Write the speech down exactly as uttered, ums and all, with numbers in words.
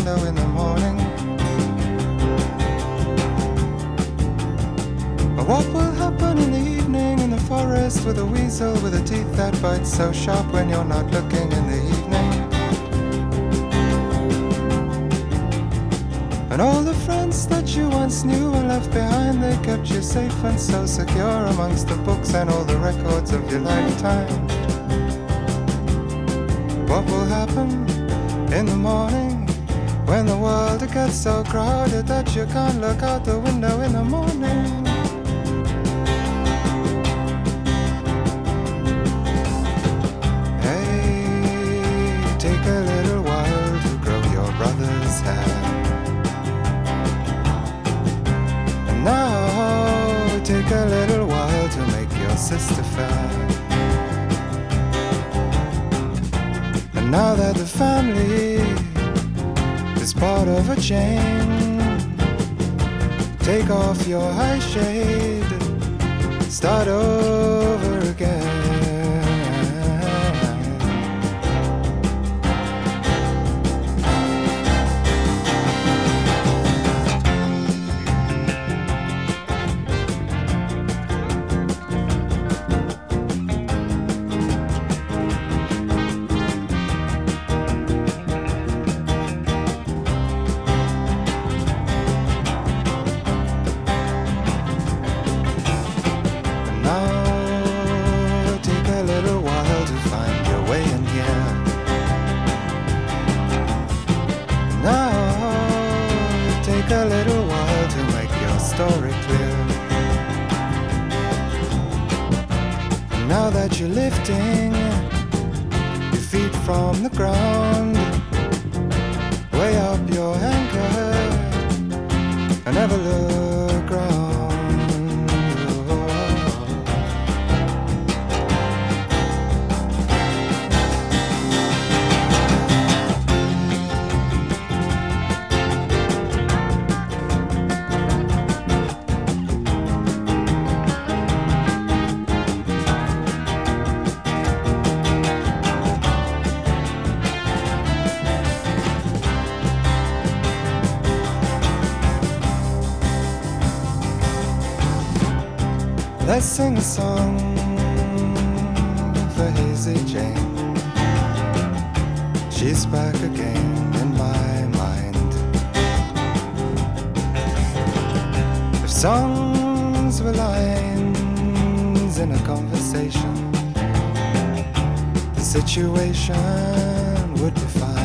window in the morning. What will happen in the evening in the forest with a weasel with a teeth that bite so sharp when you're not looking in the evening? And all the friends that you once knew were left behind. They kept you safe and so secure amongst the books and all the records of your lifetime. What will happen in the morning when the world gets so crowded that you can't look out the window in the morning? Take a little while to grow your brother's hair. And now take a little while to make your sister fair. And now that the family is part of a chain, take off your high shade, start over again. A little while to make your story clear. And now that you're lifting your feet from the ground, way up your anchor and never look round. Let's sing a song for Hazy Jane. She's back again in my mind. If songs were lines in a conversation, the situation would be fine.